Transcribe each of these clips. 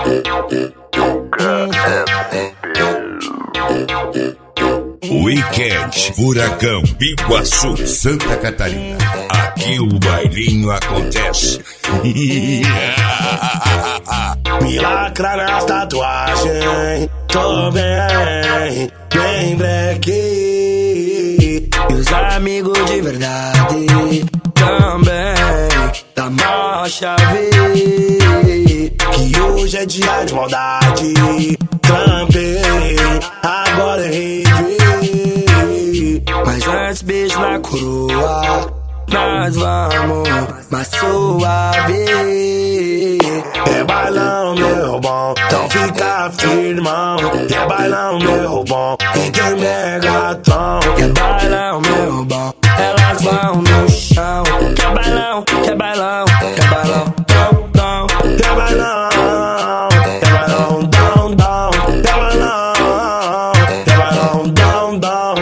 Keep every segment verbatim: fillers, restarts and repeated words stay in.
Weekend, Furacão, Piguaçu, Santa Catarina. Aqui o bailinho acontece. Me lacra nas tatuagens, tô bem, bem black. E os amigos de verdade também, da maior chave. Que hoje é dia de maldade, trampei, agora é rave. Mas antes beijo na coroa, nós vamos mais suave. É bailão, meu bom, então fica firmão. É bailão, meu bom, e tem Megatron. É bailão, meu bom, elas vão no chão. Quer bailão, quer bailão, quer bailão, dom, dom. Quer bailão, quer bailão, dom, dom. Quer bailão, quer bailão, dom, dom.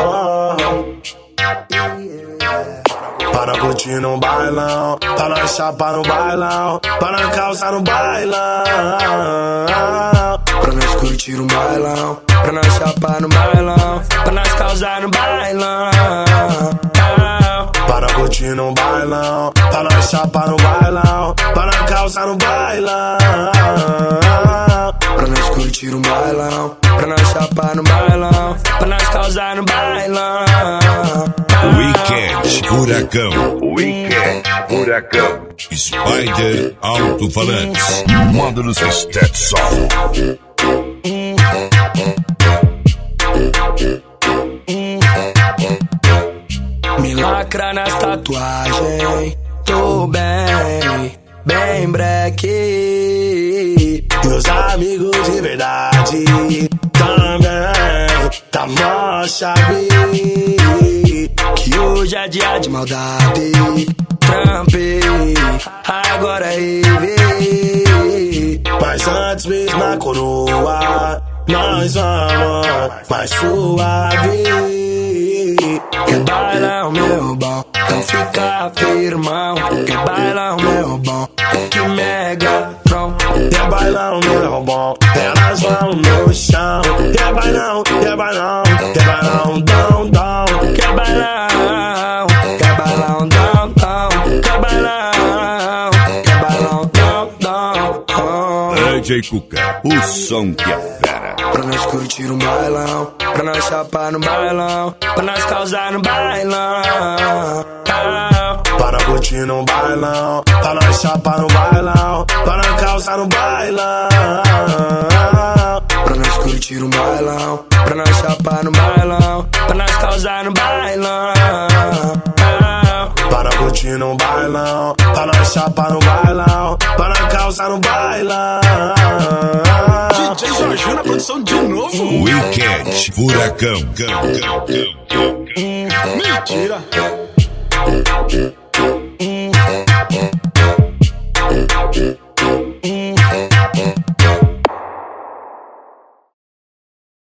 Para curtir no bailão, para nós chapar no bailão, para nós calçar no bailão. Pra nós curtir no bailão, pra nós chapar no bailão, pra nós causar no bailão. Para curtir no bailão, pra nós chapar no bailão, pra nós calçar no bailão. Pra nós curtir no bailão, pra nós chapar no bailão, pra nós causar no bailão. Weekend, Furacão. Weekend, Furacão. Spider Alto-Falantes. Módulos Stetson. Me lacra nas tatuagens, tô bem, bem breque. Meus amigos de verdade também, tá mó chave. Que hoje é dia de maldade, trampei, agora é rave. Mas antes beijo na coroa, nós vamos mais suave. Quer bailão, meu bom, então fica firmão. Quer bailão, meu bom, que Megatron. Quer bailão, meu bom, elas vão no chão. Quer bailão, quer bailão, quer bailão, dom, dom. Quer bailão, quer bailão, dom, dom. Quer bailão, quer bailão, dom, dom. D J Cuca, o som que é fera. Pra nós curtir um bailão, pra nós chapar no bailão, pra nós causar no bailão. Para curtir no bailão, pra nós chapar no bailão, pra nós causar no bailão. Pra nós curtir um bailão, pra nós chapar no bailão, pra nós causar no bailão. Para curtir no bailão, pra nós chapar no bailão, pra nós causar no bailão. D J Jorginho na produção de novo. Weekend, Furacão. Mentira.